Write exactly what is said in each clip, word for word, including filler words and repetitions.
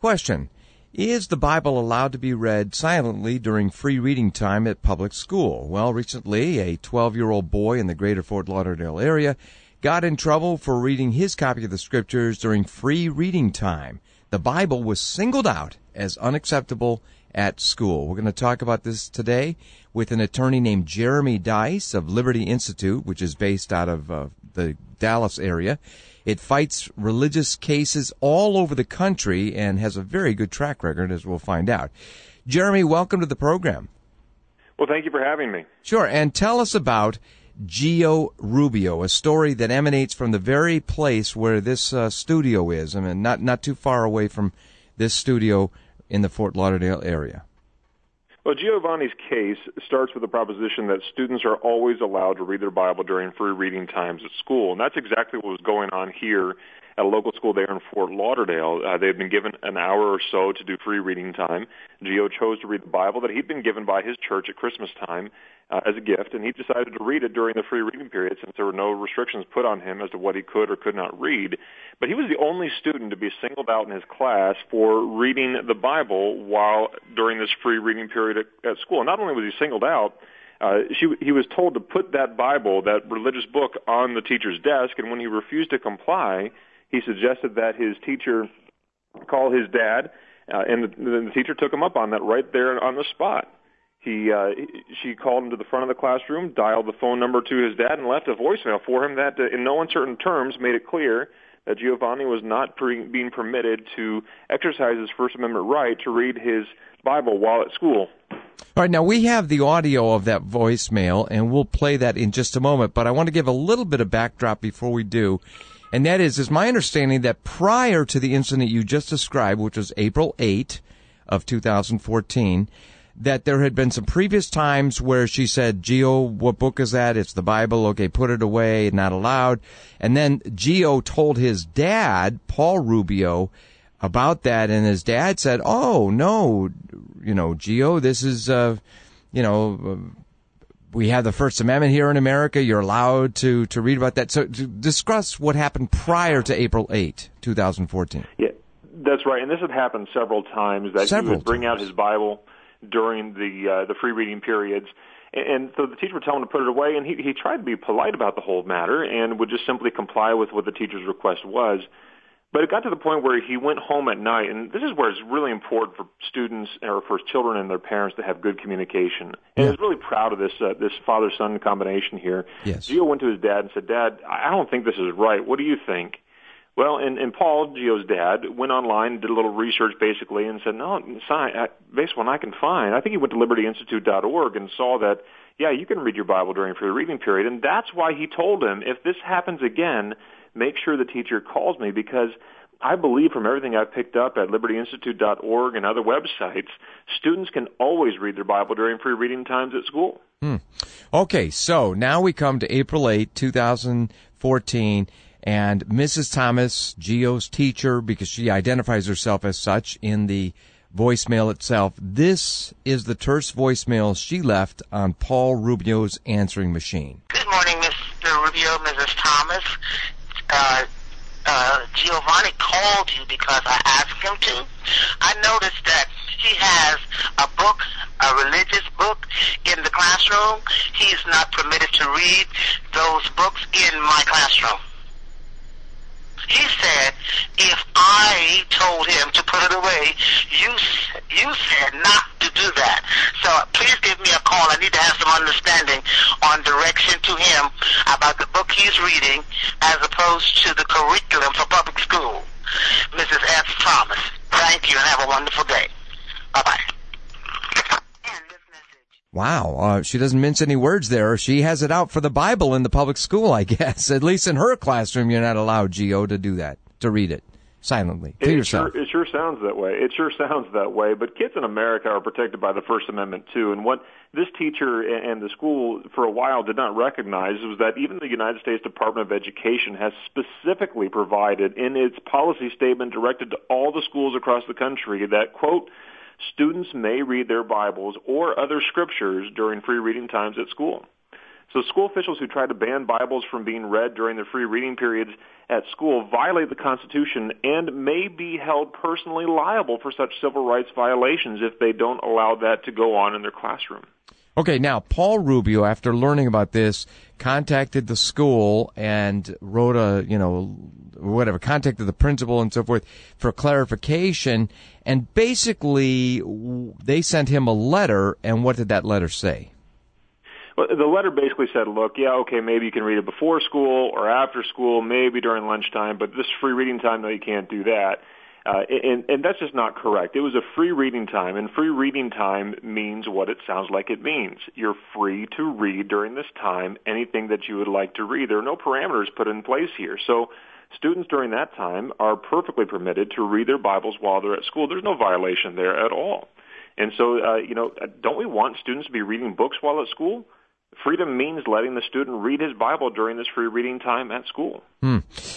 Question: is the Bible allowed to be read silently during free reading time at public school? Well, recently, a twelve-year-old boy in the greater Fort Lauderdale area got in trouble for reading his copy of the Scriptures during free reading time. The Bible was singled out as unacceptable at school. We're going to talk about this today with an attorney named Jeremy Dice of Liberty Institute, which is based out of uh, the Dallas area. It fights religious cases all over the country and has a very good track record, as we'll find out. Jeremy, welcome to the program. Well, thank you for having me. Sure, and tell us about Gio Rubio, a story that emanates from the very place where this uh, studio is. I mean, not, not too far away from this studio in the Fort Lauderdale area. Well, Giovanni's case starts with the proposition that students are always allowed to read their Bible during free reading times at school, and that's exactly what was going on here at a local school there in Fort Lauderdale. Uh, they've been given an hour or so to do free reading time. Gio chose to read the Bible that he'd been given by his church at Christmas time uh, as a gift, and he decided to read it during the free reading period since there were no restrictions put on him as to what he could or could not read. But he was the only student to be singled out in his class for reading the Bible while during this free reading period at, at school. And not only was he singled out, Uh, she, he was told to put that Bible, that religious book, on the teacher's desk, and when he refused to comply, he suggested that his teacher call his dad, uh, and the, the teacher took him up on that right there on the spot. He, uh, she called him to the front of the classroom, dialed the phone number to his dad, and left a voicemail for him that, uh, in no uncertain terms, made it clear that Giovanni was not pre- being permitted to exercise his First Amendment right to read his Bible while at school. All right, now we have the audio of that voicemail, and we'll play that in just a moment, but I want to give a little bit of backdrop before we do, and that is, is my understanding that prior to the incident you just described, which was April eighth of two thousand fourteen, that there had been some previous times where she said, Gio, what book is that? It's the Bible. Okay, put it away, not allowed. And then Gio told his dad, Paul Rubio, about that, and his dad said, oh, no, you know, Gio, this is, uh, you know, uh, we have the First Amendment here in America. You're allowed to, to read about that. So to discuss what happened prior to April eighth, twenty fourteen. Yeah, that's right. And this had happened several times, that several he would bring times. out his Bible during the uh, the free reading periods. And, and so the teacher would tell him to put it away, and he, he tried to be polite about the whole matter and would just simply comply with what the teacher's request was. But it got to the point where he went home at night, and this is where it's really important for students or for children and their parents to have good communication. And yeah. I was really proud of this uh, this father-son combination here. Yes. Gio went to his dad and said, Dad, I don't think this is right. What do you think? Well, and, and Paul, Gio's dad, went online, did a little research basically, and said, no, son, based on what I can find, I think he went to liberty institute dot org and saw that, yeah, you can read your Bible during free reading period. And that's why he told him, if this happens again, make sure the teacher calls me, because I believe from everything I've picked up at liberty institute dot org and other websites, students can always read their Bible during free reading times at school. Hmm. Okay, so now we come to April eighth, twenty fourteen, and Missus Thomas, Gio's teacher, because she identifies herself as such in the voicemail itself, this is the terse voicemail she left on Paul Rubio's answering machine. Good morning, Mister Rubio, Missus Thomas. Uh, uh, Giovanni called you because I asked him to. I noticed that he has a book, a religious book in the classroom. He's not permitted to read those books in my classroom. He said, if I told him to put it away, you you said not to do that. So please give me a call. I need to have some understanding on direction to him about the book he's reading as opposed to the curriculum for public school. Missus F. Thomas, thank you and have a wonderful day. Bye-bye. Wow, uh, she doesn't mince any words there. She has it out for the Bible in the public school, I guess. At least in her classroom, you're not allowed, Gio, to do that, to read it silently to it yourself. Sure, it sure sounds that way. It sure sounds that way. But kids in America are protected by the First Amendment, too. And what this teacher and the school for a while did not recognize was that even the United States Department of Education has specifically provided in its policy statement directed to all the schools across the country that, quote, students may read their Bibles or other scriptures during free reading times at school. So school officials who try to ban Bibles from being read during the free reading periods at school violate the Constitution and may be held personally liable for such civil rights violations if they don't allow that to go on in their classroom. Okay, now, Paul Rubio, after learning about this, contacted the school and wrote a, you know, whatever, contacted the principal and so forth for clarification, and basically they sent him a letter, and what did that letter say? Well, the letter basically said, look, yeah, okay, maybe you can read it before school or after school, maybe during lunchtime, but this free reading time, no, you can't do that. Uh, and, and that's just not correct. It was a free reading time, and free reading time means what it sounds like it means. You're free to read during this time anything that you would like to read. There are no parameters put in place here. So students during that time are perfectly permitted to read their Bibles while they're at school. There's no violation there at all. And so, uh, you know, don't we want students to be reading books while at school? Freedom means letting the student read his Bible during this free reading time at school. Hmm.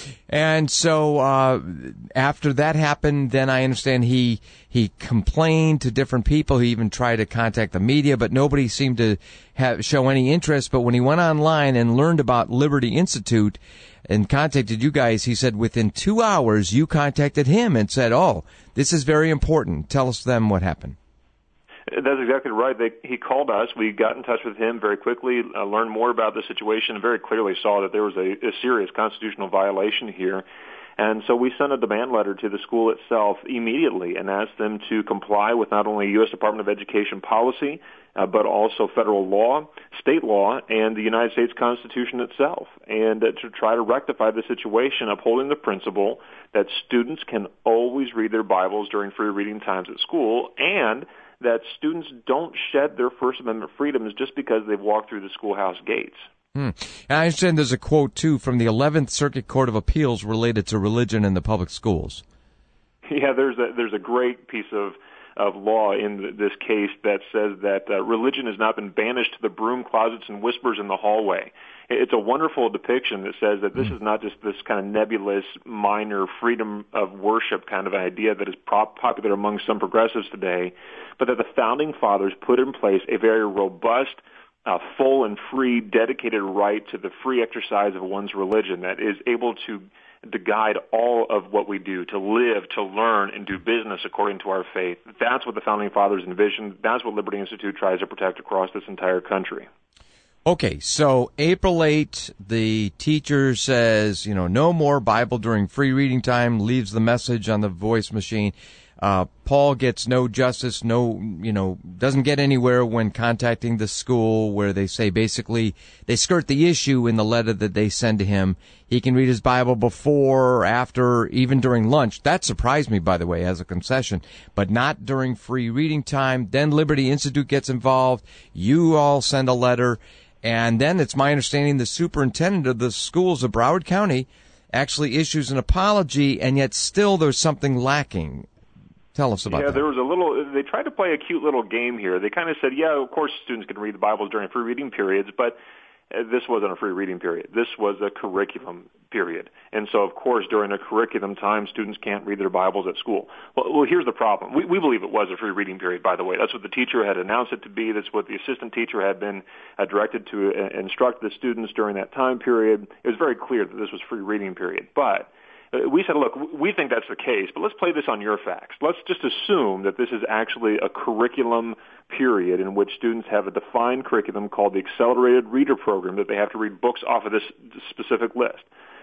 And so uh, after that happened, then I understand he he complained to different people. He even tried to contact the media, but nobody seemed to have, show any interest. But when he went online and learned about Liberty Institute and contacted you guys, he said within two hours you contacted him and said, oh, this is very important. Tell us then what happened. That's exactly right. They, he called us. We got in touch with him very quickly, uh, learned more about the situation, and very clearly saw that there was a, a serious constitutional violation here. And so we sent a demand letter to the school itself immediately and asked them to comply with not only U S Department of Education policy, uh, but also federal law, state law, and the United States Constitution itself, and uh, to try to rectify the situation, upholding the principle that students can always read their Bibles during free reading times at school, and that students don't shed their First Amendment freedoms just because they've walked through the schoolhouse gates. Hmm. And I understand there's a quote, too, from the eleventh Circuit Court of Appeals related to religion in the public schools. Yeah, there's a, there's a great piece of, of law in this case that says that uh, religion has not been banished to the broom closets and whispers in the hallway. It's a wonderful depiction that says that this is not just this kind of nebulous, minor freedom of worship kind of idea that is prop- popular among some progressives today, but that the Founding Fathers put in place a very robust, uh, full and free, dedicated right to the free exercise of one's religion that is able to to guide all of what we do, to live, to learn, and do business according to our faith. That's what the Founding Fathers envisioned. That's what Liberty Institute tries to protect across this entire country. Okay, so April eighth, the teacher says, you know, no more Bible during free reading time, leaves the message on the voice machine. Uh, Paul gets no justice, no, you know, doesn't get anywhere when contacting the school, where they say basically they skirt the issue in the letter that they send to him. He can read his Bible before, after, even during lunch. That surprised me, by the way, as a concession, but not during free reading time. Then Liberty Institute gets involved. You all send a letter. And then it's my understanding the superintendent of the schools of Broward County actually issues an apology, and yet still there's something lacking. Tell us about yeah, that. Yeah, there was a little, they tried to play a cute little game here. They kind of said, yeah, of course students can read the Bibles during free reading periods, but this wasn't a free reading period. This was a curriculum period. And so, of course, during a curriculum time, students can't read their Bibles at school. Well, well here's the problem. We, we believe it was a free reading period, by the way. That's what the teacher had announced it to be. That's what the assistant teacher had been uh, directed to uh, instruct the students during that time period. It was very clear that this was free reading period. But we said, look, we think that's the case, but let's play this on your facts. Let's just assume that this is actually a curriculum period in which students have a defined curriculum called the Accelerated Reader Program, that they have to read books off of this specific list.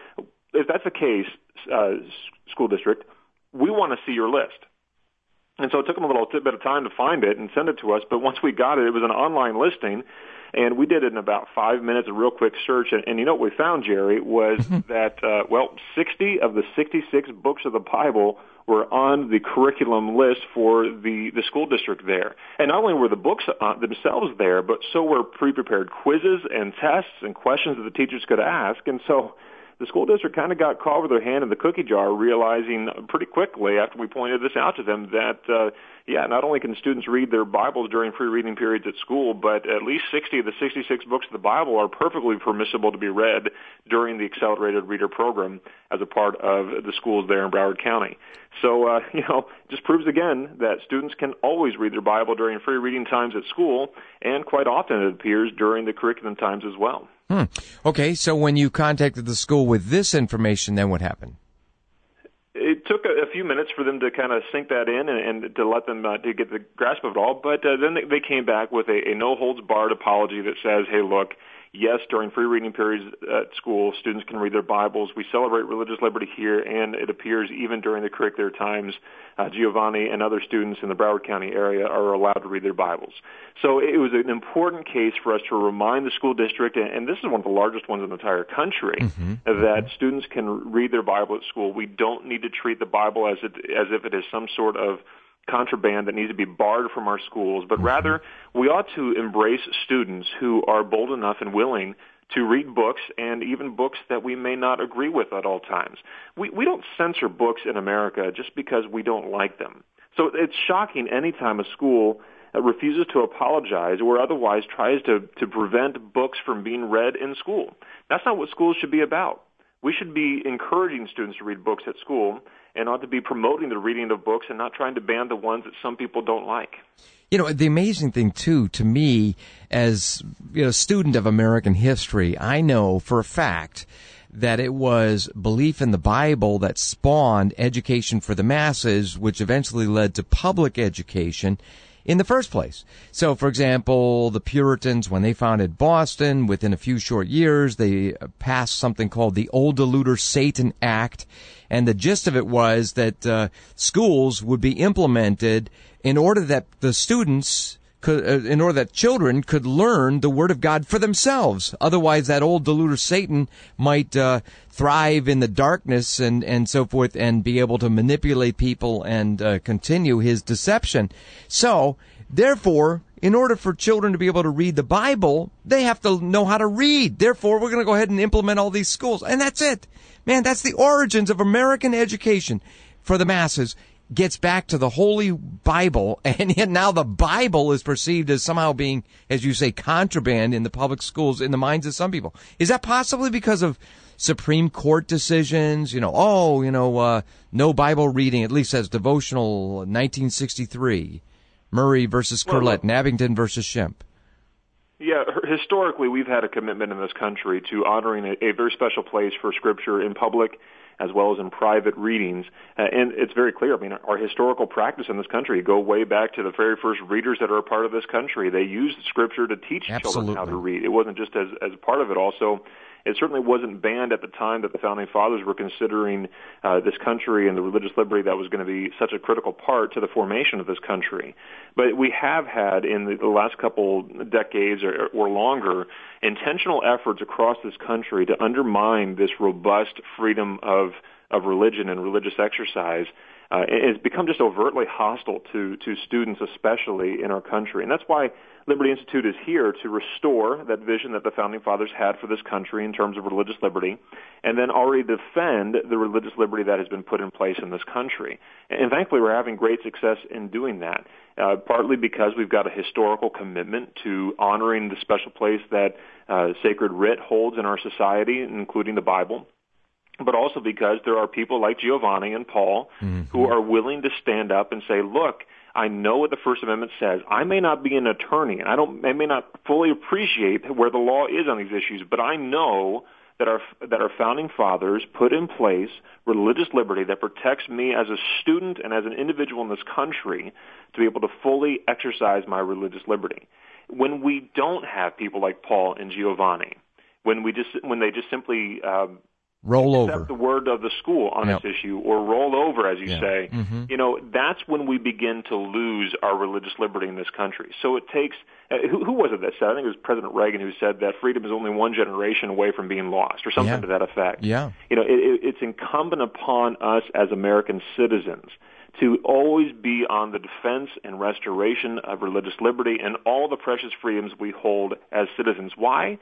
If that's the case, uh, school district, we want to see your list. And so it took them a little bit of time to find it and send it to us, but once we got it, it was an online listing, and we did it in about five minutes, a real quick search. And, and you know what we found, Jerry, was that, uh, well, sixty of the sixty-six books of the Bible were on the curriculum list for the, the school district there. And not only were the books uh, themselves there, but so were pre-prepared quizzes and tests and questions that the teachers could ask. And so the school district kind of got caught with their hand in the cookie jar, realizing pretty quickly after we pointed this out to them that, uh, yeah, not only can students read their Bibles during free reading periods at school, but at least sixty of the sixty-six books of the Bible are perfectly permissible to be read during the accelerated reader program as a part of the schools there in Broward County. So, uh, you know, just proves again that students can always read their Bible during free reading times at school, and quite often, it appears, during the curriculum times as well. Hmm. Okay, so when you contacted the school with this information, then what happened? It took a, a few minutes for them to kind of sink that in and, and to let them uh, to get the grasp of it all. But uh, then they, they came back with a, a no-holds-barred apology that says, hey, look, yes, during free reading periods at school, students can read their Bibles. We celebrate religious liberty here, and it appears even during the curricular times, uh, Giovanni and other students in the Broward County area are allowed to read their Bibles. So it was an important case for us to remind the school district, and this is one of the largest ones in the entire country, mm-hmm. that students can read their Bible at school. We don't need to treat the Bible as it, as if it is some sort of contraband that needs to be barred from our schools, but rather we ought to embrace students who are bold enough and willing to read books, and even books that we may not agree with at all times. We we don't censor books in America just because we don't like them. So it's shocking any time a school refuses to apologize or otherwise tries to, to prevent books from being read in school. That's not what schools should be about. We should be encouraging students to read books at school, and ought to be promoting the reading of books and not trying to ban the ones that some people don't like. You know, the amazing thing, too, to me, as you know, a student of American history, I know for a fact that it was belief in the Bible that spawned education for the masses, which eventually led to public education in the first place. So, for example, the Puritans, when they founded Boston, within a few short years, they passed something called the Old Deluder Satan Act. And the gist of it was that uh, schools would be implemented in order that the students could, uh, in order that children could learn the Word of God for themselves. Otherwise, that old deluder Satan might uh, thrive in the darkness and, and so forth, and be able to manipulate people and uh, continue his deception. So, therefore, in order for children to be able to read the Bible, they have to know how to read. Therefore, we're going to go ahead and implement all these schools. And that's it. Man, that's the origins of American education for the masses. Gets back to the Holy Bible, and yet now the Bible is perceived as somehow being, as you say, contraband in the public schools in the minds of some people. Is that possibly because of Supreme Court decisions? You know, oh, you know, uh, no Bible reading, at least as devotional nineteen sixty-three, Murray versus Curlett, well, and Abington versus Shemp. Yeah, historically, we've had a commitment in this country to honoring a, a very special place for Scripture in public as well as in private readings. Uh, and it's very clear, I mean, our historical practice in this country go way back to the very first readers that are a part of this country. They used Scripture to teach Absolutely. children how to read. It wasn't just as, as part of it also. It certainly wasn't banned at the time that the Founding Fathers were considering uh, this country and the religious liberty that was going to be such a critical part to the formation of this country. But we have had, in the, the last couple decades or, or longer, intentional efforts across this country to undermine this robust freedom of, of religion and religious exercise. Uh, it's become just overtly hostile to, to students, especially in our country. And that's why Liberty Institute is here to restore that vision that the Founding Fathers had for this country in terms of religious liberty, and then already defend the religious liberty that has been put in place in this country. And thankfully, we're having great success in doing that, uh, partly because we've got a historical commitment to honoring the special place that uh, sacred writ holds in our society, including the Bible, but also because there are people like Giovanni and Paul mm-hmm. who are willing to stand up and say, look, I know what the First Amendment says. I may not be an attorney, and I don't, I may not fully appreciate where the law is on these issues, but I know that our that our founding fathers put in place religious liberty that protects me as a student and as an individual in this country to be able to fully exercise my religious liberty. When we don't have people like Paul and Giovanni, when we just when they just simply uh, roll accept over the word of the school on yep. this issue, or roll over, as you yeah. say, mm-hmm. you know, that's when we begin to lose our religious liberty in this country. So it takes, uh, who, who was it that said, I think it was President Reagan who said that freedom is only one generation away from being lost, or something yeah. to that effect. Yeah. You know, it, it, it's incumbent upon us as American citizens to always be on the defense and restoration of religious liberty and all the precious freedoms we hold as citizens. Why?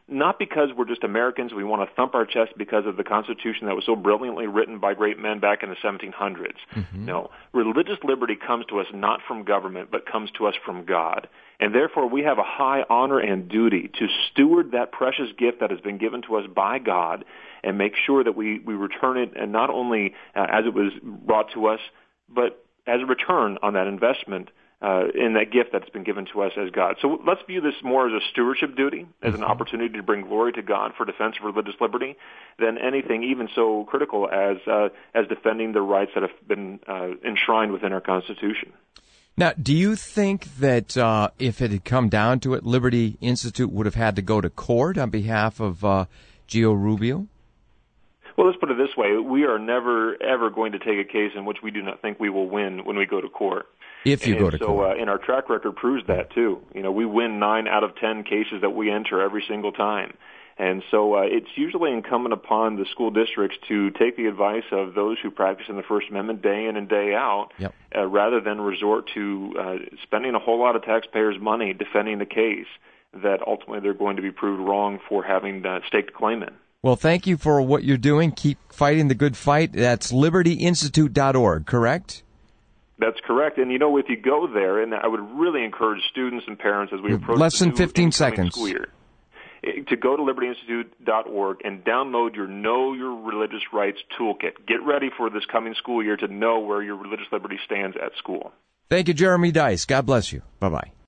not because we're just Americans, we want to thump our chest because of the Constitution that was so brilliantly written by great men back in the seventeen hundreds. Mm-hmm. No, religious liberty comes to us not from government, but comes to us from God. And therefore, we have a high honor and duty to steward that precious gift that has been given to us by God and make sure that we, we return it, and not only uh, as it was brought to us, but as a return on that investment uh, in that gift that's been given to us as God. So let's view this more as a stewardship duty, as an opportunity to bring glory to God for defense of religious liberty, than anything even so critical as uh, as defending the rights that have been uh, enshrined within our Constitution. Now, do you think that uh, if it had come down to it, Liberty Institute would have had to go to court on behalf of uh, Gio Rubio? Well, let's put it this way. We are never, ever going to take a case in which we do not think we will win when we go to court. If you and go to so, court. So, uh, and our track record proves that, too. You know, we win nine out of ten cases that we enter every single time. And so uh, it's usually incumbent upon the school districts to take the advice of those who practice in the First Amendment day in and day out, yep. uh, rather than resort to uh, spending a whole lot of taxpayers' money defending the case that ultimately they're going to be proved wrong for having uh, staked claim in. Well, thank you for what you're doing. Keep fighting the good fight. That's liberty institute dot org, correct? That's correct. And, you know, if you go there, and I would really encourage students and parents as we approach Less the than new fifteen seconds. School year, to go to liberty institute dot org and download your Know Your Religious Rights Toolkit. Get ready for this coming school year to know where your religious liberty stands at school. Thank you, Jeremy Dys. God bless you. Bye-bye.